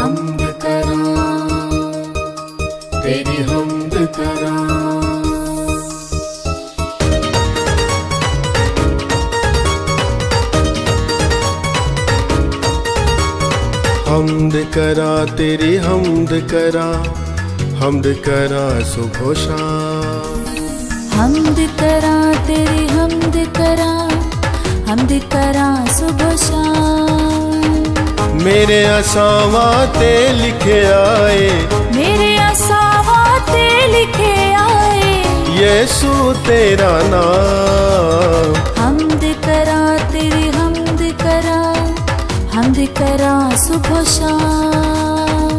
हम्द करा, तेरी हम्द करा। हम्द करा तेरी हम्द करा, हम्द करा सुबह शाम। हम्द करा तेरी हम्द करा, हम्द करा सुबह शाम। मेरे असावा ते लिखे आए, मेरे असावा ते लिखे आए, यीशु तेरा नाम। हम्द करा तेरी हम्द करा, हम्द करा सुबह शाम।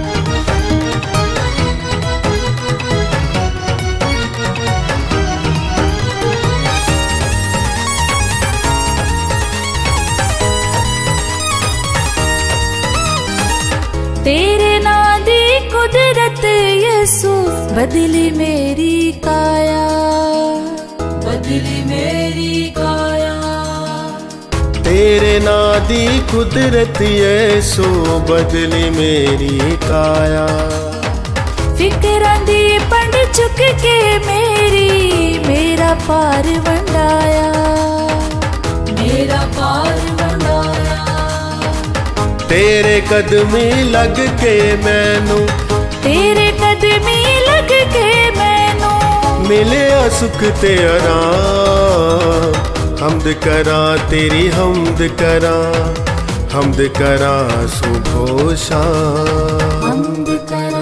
तेरे नाम दी कुदरत यीशु बदली मेरी काया, बदली मेरी काया। तेरे नाम दी कुदरत यीशु बदली मेरी काया। फिक्रां दी पंड चुक के मेरी मेरा पार वंडाया, मेरा पार वंडाया। तेरे कदमी लग के मैनू, तेरे कदमी लग के मैनू मिले सुख ते आराम। हम्द करा तेरी हम्द करा, हम्द करा सुबह शाम। हम्द करा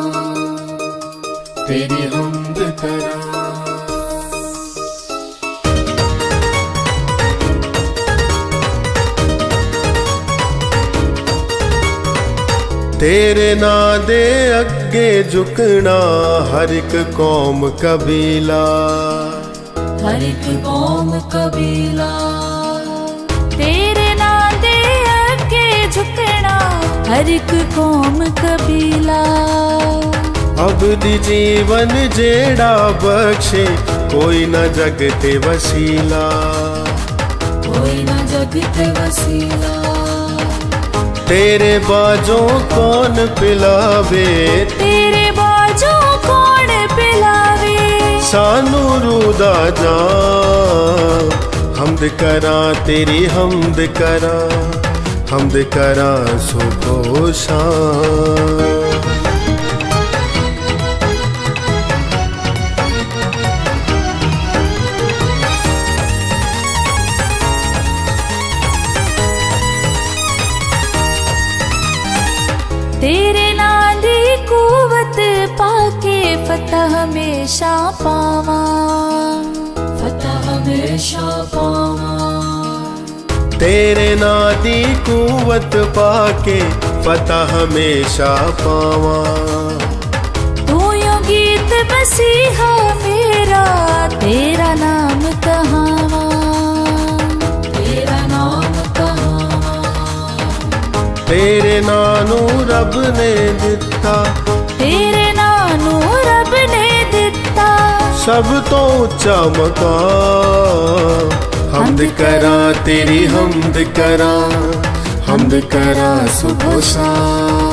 तेरी हम्द करा। तेरे नाम दे अगे झुकना हर एक कौम कबीला, हर एक कौम कबीला। तेरे नाम दे अगे झुकना हर एक कौम कबीला। अब दी जीवन जेड़ा बख्शे कोई न जगते वसीला, कोई न जगते वसीला। तेरे बाजों कौन पिलावे, तेरे बाजों कौन पिलावे, सानू रूदा जाम। हम्द करा तेरी हम्द करा, हम्द करा सुबह शाम। तेरे नाम दी कुवत पाके फतह हमेशा पावा, फतह हमेशा पावा। तेरे नाम दी कुवत पाके फतह हमेशा पावा। तू यो गीत मसीहा मेरा तेरा नाम कहावा, तेरा नाम कहावा। तेरे नानू रब ने दिता, तेरे नानू रब ने दिता सब तो उच्चा मकाम। हम्द करा तेरी हम्द करा, हम्द करा सुबह शाम।